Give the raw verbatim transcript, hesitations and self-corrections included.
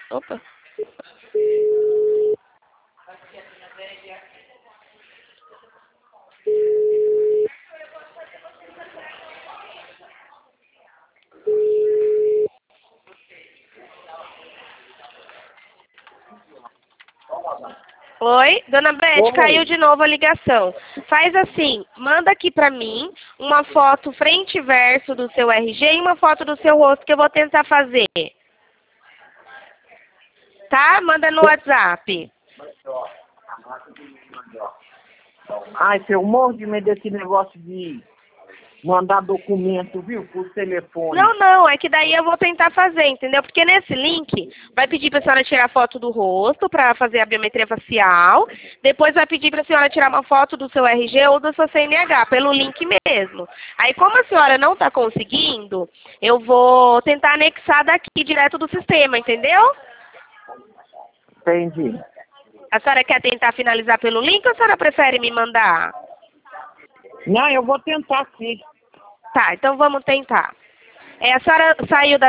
Opa. Oi, dona Beth, Oi. caiu de novo a ligação. Faz assim, manda aqui pra mim uma foto frente e verso do seu R G e uma foto do seu rosto que eu vou tentar fazer. Tá? Manda no WhatsApp. Ai, eu morro de medo desse negócio de mandar documento, viu, por telefone. Não, não, é que daí eu vou tentar fazer, entendeu? Porque nesse link vai pedir pra senhora tirar foto do rosto pra fazer a biometria facial. Depois vai pedir pra senhora tirar uma foto do seu R G ou do seu C N H, pelo link mesmo. Aí como a senhora não tá conseguindo, eu vou tentar anexar daqui direto do sistema, entendeu? Entendi. A senhora quer tentar finalizar pelo link ou a senhora prefere me mandar? Não, eu vou tentar sim. Tá, então vamos tentar. É, a senhora saiu da